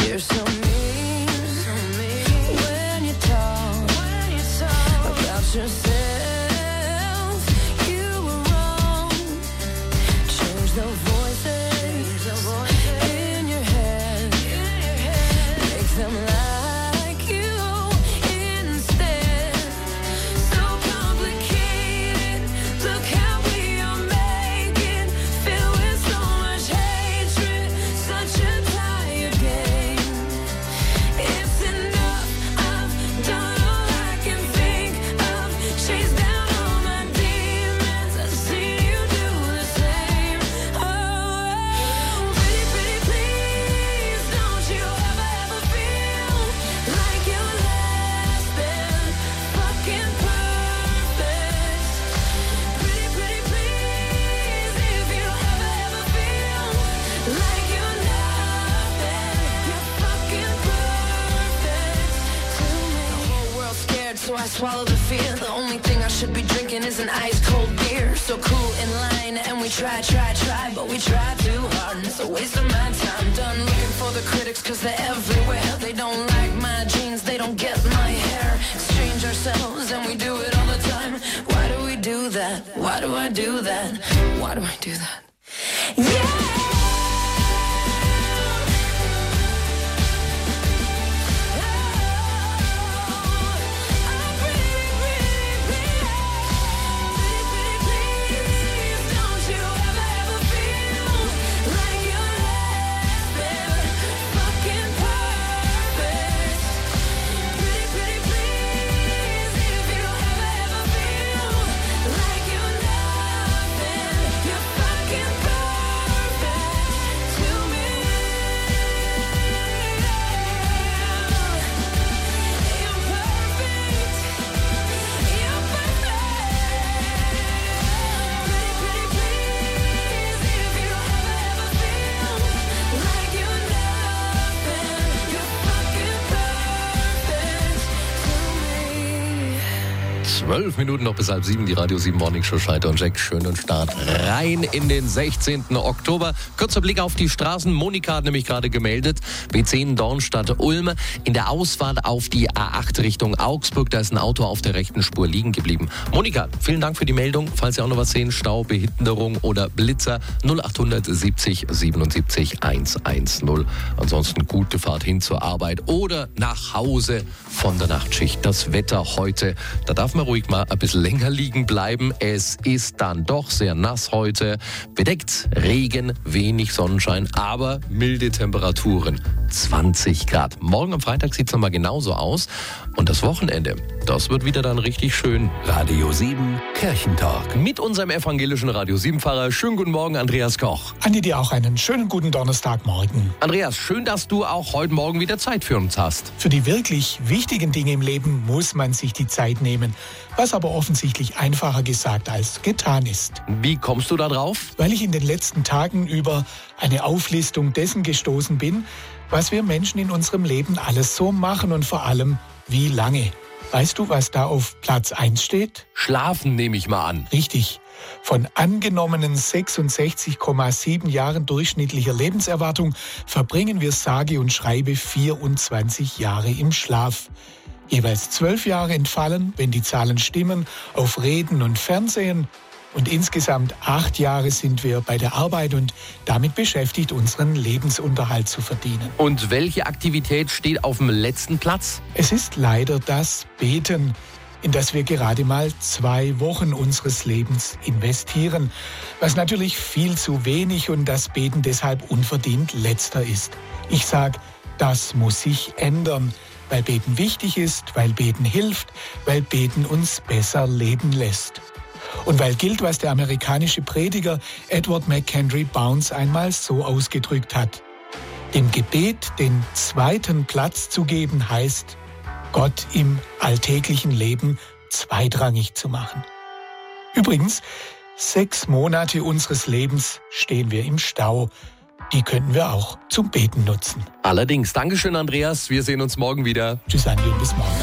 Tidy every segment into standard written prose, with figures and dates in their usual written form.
You're so mean when you talk about yourself. You were wrong. Change the voices in your head. Make them like you instead. So complicated. Look how we are making. Filled with so much hatred. Such a tired game. It's enough. I've done all I can think of. Chase down all my demons. I've seen you do the same. Oh, pretty, pretty, please. Don't you ever feel like you're less than fucking perfect. Pretty, pretty, please. If you ever feel like you're nothing, you're fucking perfect to me. The whole world's scared, so I swallow the fear. The only thing I should be drinking is an ice cold beer. So cool in line, and we try, but we try too hard, and it's a waste of my time. Done looking for the critics, cause they're everywhere. They don't like my jeans, they don't get my hair. Exchange ourselves, and we do it all the time. Why do we do that? Why do I do that? Why do I do that? Yeah! Zwölf Minuten noch bis 6:30, die Radio 7 Morning Show, Scheiter und Jack. Schönen Start rein in den 16. Oktober. Kurzer Blick auf die Straßen. Monika hat nämlich gerade gemeldet. B10 Dornstadt-Ulm. In der Ausfahrt auf die A8 Richtung Augsburg, da ist ein Auto auf der rechten Spur liegen geblieben. Monika, vielen Dank für die Meldung. Falls Sie auch noch was sehen, Stau, Behinderung oder Blitzer, 0800 70 77 110. Ansonsten gute Fahrt hin zur Arbeit oder nach Hause von der Nachtschicht. Das Wetter heute, da darf man ruhig mal ein bisschen länger liegen bleiben. Es ist dann doch sehr nass heute. Bedeckt, Regen, wenig Sonnenschein, aber milde Temperaturen. 20 Grad. Morgen am Freitag sieht es nochmal genauso aus. Und das Wochenende, das wird wieder dann richtig schön. Radio 7 Kirchentag. Mit unserem evangelischen Radio 7-Pfarrer. Schönen guten Morgen, Andreas Koch. Andi, dir auch einen schönen guten Donnerstagmorgen. Andreas, schön, dass du auch heute Morgen wieder Zeit für uns hast. Für die wirklich wichtigen Dinge im Leben muss man sich die Zeit nehmen, was aber offensichtlich einfacher gesagt als getan ist. Wie kommst du da drauf? Weil ich in den letzten Tagen über eine Auflistung dessen gestoßen bin, was wir Menschen in unserem Leben alles so machen und vor allem, wie lange. Weißt du, was da auf Platz 1 steht? Schlafen, nehme ich mal an. Richtig. Von angenommenen 66,7 Jahren durchschnittlicher Lebenserwartung verbringen wir sage und schreibe 24 Jahre im Schlaf. Jeweils 12 Jahre entfallen, wenn die Zahlen stimmen, auf Reden und Fernsehen. Und insgesamt 8 Jahre sind wir bei der Arbeit und damit beschäftigt, unseren Lebensunterhalt zu verdienen. Und welche Aktivität steht auf dem letzten Platz? Es ist leider das Beten, in das wir gerade mal 2 Wochen unseres Lebens investieren. Was natürlich viel zu wenig und das Beten deshalb unverdient letzter ist. Ich sag, das muss sich ändern, weil Beten wichtig ist, weil Beten hilft, weil Beten uns besser leben lässt. Und weil gilt, was der amerikanische Prediger Edward McHenry Bounds einmal so ausgedrückt hat. Dem Gebet den 2. Platz zu geben, heißt, Gott im alltäglichen Leben zweitrangig zu machen. Übrigens, 6 Monate unseres Lebens stehen wir im Stau. Die könnten wir auch zum Beten nutzen. Allerdings, Dankeschön, Andreas. Wir sehen uns morgen wieder. Tschüss, Andi, und bis morgen.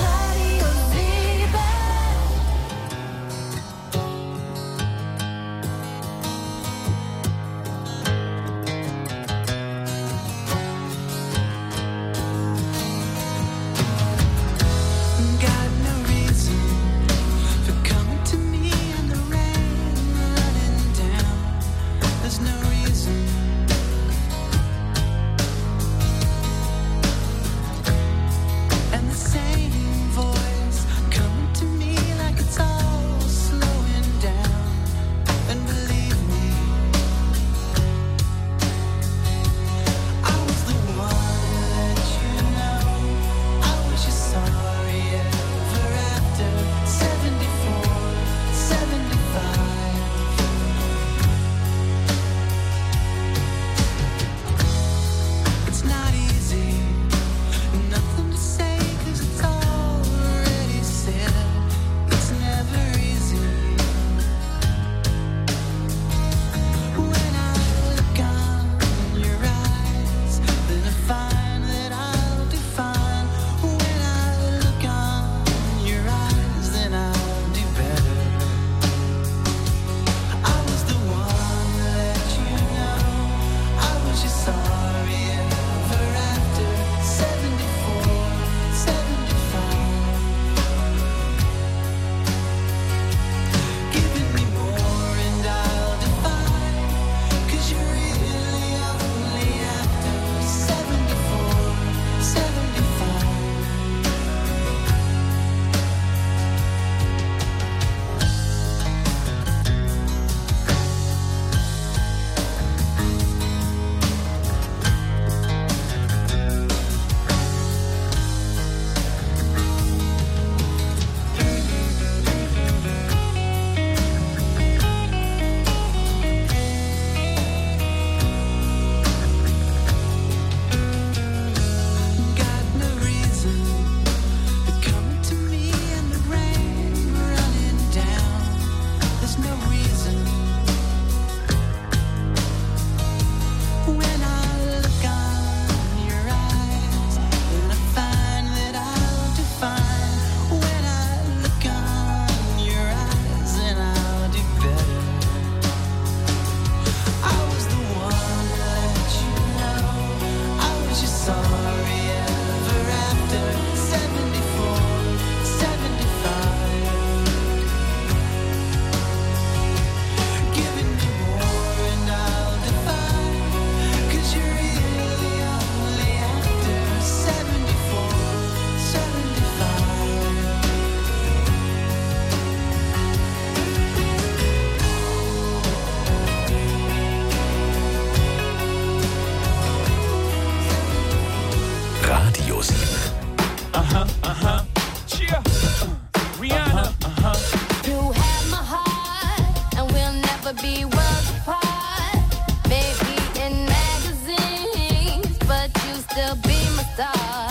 start.